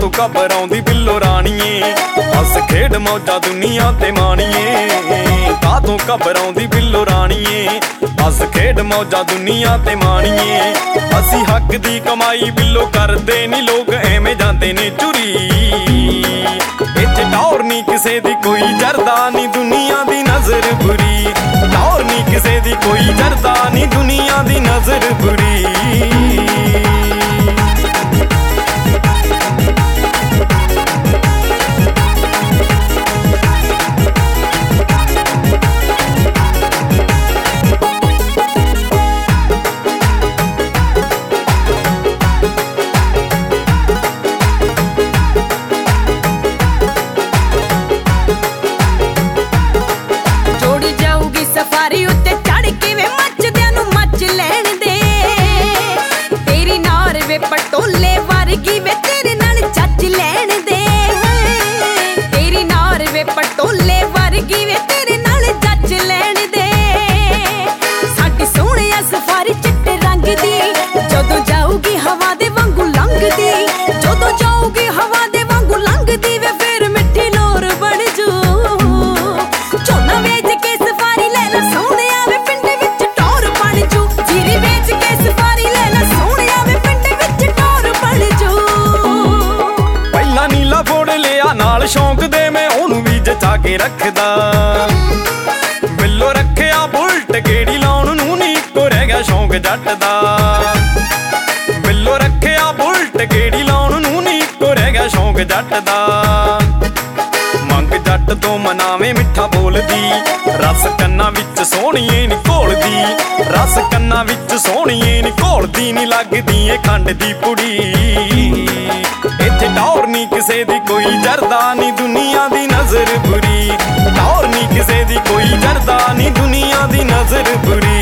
ਕਾਤੋਂ ਘਬਰਾਉਂਦੀ ਬਿੱਲੋ ਰਾਣੀਏ, ਹੱਸ ਖੇਡ ਮੌਜਾਂ ਦੁਨੀਆ ਤੇ ਮਾਣੀਏ। ਕਾਤੋਂ ਘਬਰਾਉਂਦੀ ਬਿੱਲੋ ਰਾਣੀਏ, ਹੱਸ ਖੇਡ ਮੌਜਾਂ ਦੁਨੀਆ ਤੇ ਮਾਣੀਏ। ਅਸੀਂ ਹੱਕ ਦੀ ਕਮਾਈ ਬਿੱਲੋ ਕਰਦੇ ਨੀ ਲੋਕ ਐਵੇਂ ਜਾਂਦੇ ਨੇ ਚੁਰੀ। ਇੱਥੇ ਟੌਰ ਨੀ ਕਿਸੇ ਦੀ ਕੋਈ ਜਰਦਾ ਨੀ ਦੁਨੀਆ ਦੀ ਨਜ਼ਰ ਬੁਰੀ। ਟੌਰ ਨੀ ਕਿਸੇ ਦੀ ਕੋਈ ਜਰਦਾ ਨੀ ਦੁਨੀਆ ਦੀ ਨਜ਼ਰ ਬੁਰੀ। ਸਫਾਰੀ ਉੱਤੇ ਚੜ ਕੇ ਵੇ ਮੱਚਦਿਆਂ ਨੂੰ ਮੱਚ ਲੈਣ ਦੇ। ਤੇਰੀ ਨਾਰ ਵੇ ਪਟੋਲੇ ਵਰਗੀ ਵੇ ਤੇਰੇ ਨਾਲ ਚੱਜ ਲੈਣ ਦੇ। ਤੇਰੀ ਨਾਰ ਵੇ ਪਟੋਲੇ ਵਰਗੀ ਵੇ ਤੇਰੇ ਨਾਲ ਚੱਜ ਲੈਣ ਦੇ। ਸਾਡੀ ਸੋਹਣਿਆ ਸਫਾਰੀ ਚਿੱਟੇ ਰੰਗ ਦੀ, ਜਦੋਂ ਜਾਊਗੀ ਹਵਾ ਦੇ ਵਾਂਗੂ ਲੰਘਦੀ। ਜਦੋਂ ਜਾਊਗੀ ਹਵਾ ਦੇ ਵਾਂਗੂ ਲੰਘਦੀ ਵੇ ਫਿਰ ਮਿੱਠੀ ਲੋਰ ਬਣ ਜੂ। ਝੋਨਾ ਵੇਚ ਕੇ ਸਫਾਰੀ ਲੈ ਲਾ ਸੋਹਣਿਆ ਵੇ ਪਿੰਡ ਵਿੱਚ ਟੌਰ ਬਣ ਜੂ। ਜੀਰੀ ਵੇਚ ਕੇ ਸਫਾਰੀ ਲੈ ਲਾ ਸੋਹਣਿਆ ਵੇ ਪਿੰਡ ਵਿੱਚ ਟੌਰ ਬਣ ਜੂ। ਪਹਿਲਾਂ ਨੀਲਾ ਫੋੜ ਲਿਆ ਨਾਲ ਸ਼ੌਂਕ ਦੇ ਮੈਂ ਉਹਨੂੰ ਵੀ ਜਚਾ ਕੇ ਰੱਖਦਾ। ਬਿੱਲੋ ਰੱਖਿਆ ਬੁਲਟ ਗੇੜੀ ਲਾਉਣ ਨੂੰ ਨੀ ਇੱਕੋ ਰਹਿ ਗਿਆ ਸ਼ੌਂਕ ਜੱਟ ਦਾ। ਬਿੱਲੋ ਰੱਖਿਆ ਬੁਲਟ ਗੇੜੀ ਲਾਉਣ ਨੂੰ ਨੀ ਇੱਕੋ ਰਹਿ ਗਿਆ ਸ਼ੌਂਕ ਜੱਟ ਦਾ। ਮੰਗ ਜੱਟ ਤੋਂ ਮਨਾਵੇਂ ਮਿੱਠਾ ਬੋਲਦੀ, ਰਸ ਕੰਨਾਂ ਵਿੱਚ ਸੋਹਣੀਏ ਨੀ ਘੋਲਦੀ। ਰਸ ਕੰਨਾਂ ਵਿੱਚ ਸੋਹਣੀਏ ਨੀ ਘੋਲਦੀ, ਨੀ ਲੱਗਦੀ ਏ ਖੰਡ ਦੀ ਪੁੜੀ। ਇੱਥੇ ਟੌਰ ਨੀ ਕਿਸੇ ਦੀ ਕੋਈ ਜਰਦਾ ਨੀ ਦੁਨੀਆ ਦੀ ਨਜ਼ਰ ਬੁਰੀ। ਟੌਰ ਨੀ ਕਿਸੇ ਦੀ ਕੋਈ ਜਰਦਾ ਨੀ ਦੁਨੀਆ ਦੀ ਨਜ਼ਰ ਬੁਰੀ।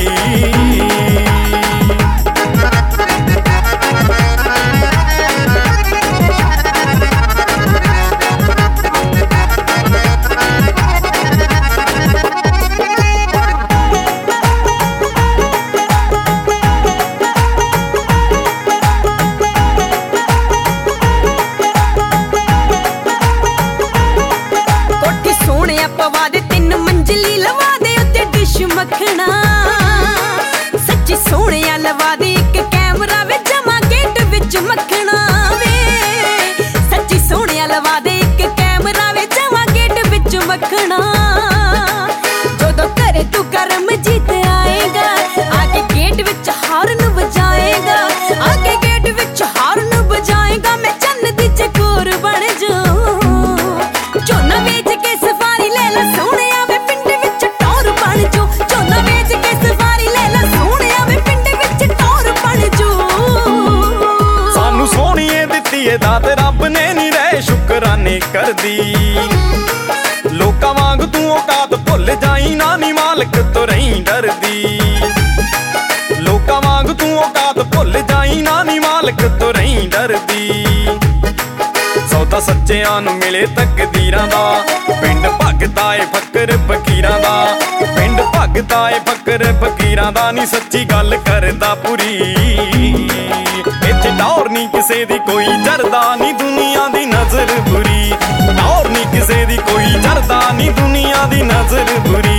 ਪਵਾ ਦੇ 3 ਮੰਜ਼ਲੀ ਲਵਾ ਦੇ ਉੱਤੇ ਡਿਸ਼ ਮੱਖਣਾ। ਸੱਚੀ ਸੋਹਣਿਆ ਲਵਾ ਦੇ ਇੱਕ ਕੈਮਰਾ ਵੇ ਜਮਾ ਗੇਟ ਵਿੱਚ ਮੱਖਣਾ ਵੇ। ਸੱਚੀ ਸੋਹਣਿਆ ਲਵਾ ਦੇ ਇੱਕ ਕੈਮਰਾ ਵੇ ਜਮਾ ਗੇਟ ਵਿੱਚ ਮੱਖਣਾ। ਜਦੋਂ ਘਰੇ ਤੂੰ ਕਰਮ ਜੀਤ ਆਏਗਾ, ਆ ਕੇ ਗੇਟ ਵਿੱਚ ਹਾਰਨ ਵਜਾਏਗਾ। ਆ ਕੇ ਗੇਟ ਵਿੱਚ ਹਾਰਨ ਵਜਾਏਗਾ, ਮੈਂ ਚੰਨ ਦੀ ਚਕੋਰ ਬਣ ਜੂ। ਝੋਨਾ ਵੇਚ ਕੇ ਸਫਾਰੀ ਲੈ ਲਾ ਸੋਹਣਿਆ ਵੇ ਪਿੰਡ ਵਿੱਚ ਟੌਰ ਬਣ ਜੂ। ਝੋਨਾ ਵੇਚ ਕੇ ਸਫਾਰੀ ਲੈ ਲਾ ਸੋਹਣਿਆ ਵੇ ਪਿੰਡ ਵਿੱਚ ਟੌਰ ਬਣ ਜੂ। ਸਾਨੂੰ ਸੋਹਣੀਏ ਦਿੱਤੀ ਏ ਦਾਤ ਰੱਬ ਨੇ ਨੀ ਰਹਿ ਸ਼ੁਕਰਾਨੇ ਕਰਦੀ। ਲੋਕਾਂ ਵਾਂਗ ਤੂੰ ਔਕਾਤ ਭੁੱਲ ਜਾਈ ਨਾ ਨੀ ਮਾਲਕ ਤੋਂ ਰਹੀ ਡਰਦੀ। ਲੋਕਾਂ ਵਾਂਗ ਤੂੰ ਔਕਾਤ ਭੁੱਲ ਜਾਈ ਨਾ ਨੀ ਮਾਲਕ ਤੋਂ ਰਹੀ ਡਰਦੀ। ਸੌਦਾ ਸੱਚਿਆਂ ਨੂੰ ਮਿਲੇ ਤਕਦੀਰਾਂ ਦਾ, ਪਿੰਡ ਭਗਤਾ ਏ ਫਕਰ ਫਕੀਰਾਂ ਦਾ। ਪਿੰਡ ਭਗਤਾ ਏ ਫਕਰ ਫਕੀਰਾਂ ਦਾ, ਨੀ ਸੱਚੀ ਗੱਲ ਕਰਦਾ ਪੂਰੀ। ਇੱਥੇ ਟੌਰ ਨੀ ਕਿਸੇ ਦੀ ਕੋਈ ਜਰਦਾ ਨੀ ਦੁਨੀਆ ਦੀ ਨਜ਼ਰ ਬੁਰੀ। ਟੌਰ ਨੀ ਕਿਸੇ ਦੀ ਕੋਈ ਜਰਦਾ ਨੀ ਦੁਨੀਆ ਦੀ ਨਜ਼ਰ ਬੁਰੀ।